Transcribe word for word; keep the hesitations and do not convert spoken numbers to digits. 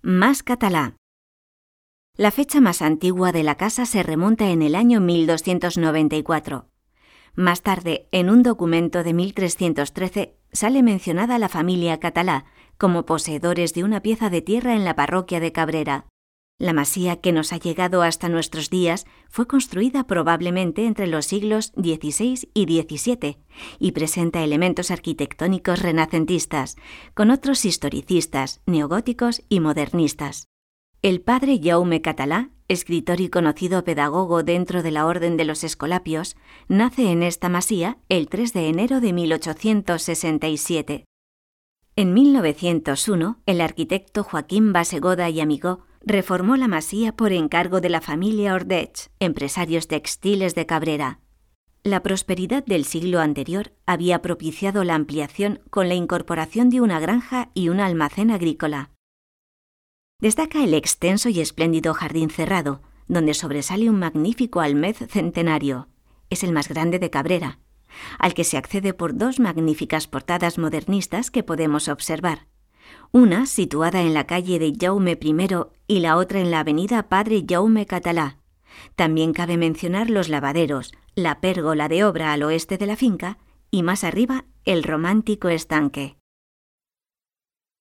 Mas Català. La fecha más antigua de la casa se remonta en el año mil doscientos noventa y cuatro. Más tarde, en un documento de mil trescientos trece, sale mencionada la familia Català como poseedores de una pieza de tierra en la parroquia de Cabrera. La masía que nos ha llegado hasta nuestros días fue construida probablemente entre los siglos dieciséis y diecisiete y presenta elementos arquitectónicos renacentistas, con otros historicistas, neogóticos y modernistas. El padre Jaume Català, escritor y conocido pedagogo dentro de la Orden de los Escolapios, nace en esta masía el tres de enero de mil ochocientos sesenta y siete. En mil novecientos uno, el arquitecto Joaquín Bassegoda y Amigó reformó la masía por encargo de la familia Ordech, empresarios textiles de Cabrera. La prosperidad del siglo anterior había propiciado la ampliación con la incorporación de una granja y un almacén agrícola. Destaca el extenso y espléndido jardín cerrado, donde sobresale un magnífico alméz centenario. Es el más grande de Cabrera, al que se accede por dos magníficas portadas modernistas que podemos observar. Una situada en la calle de Jaume primero y la otra en la avenida Padre Jaume Català. También cabe mencionar los lavaderos, la pérgola de obra al oeste de la finca y más arriba el romántico estanque.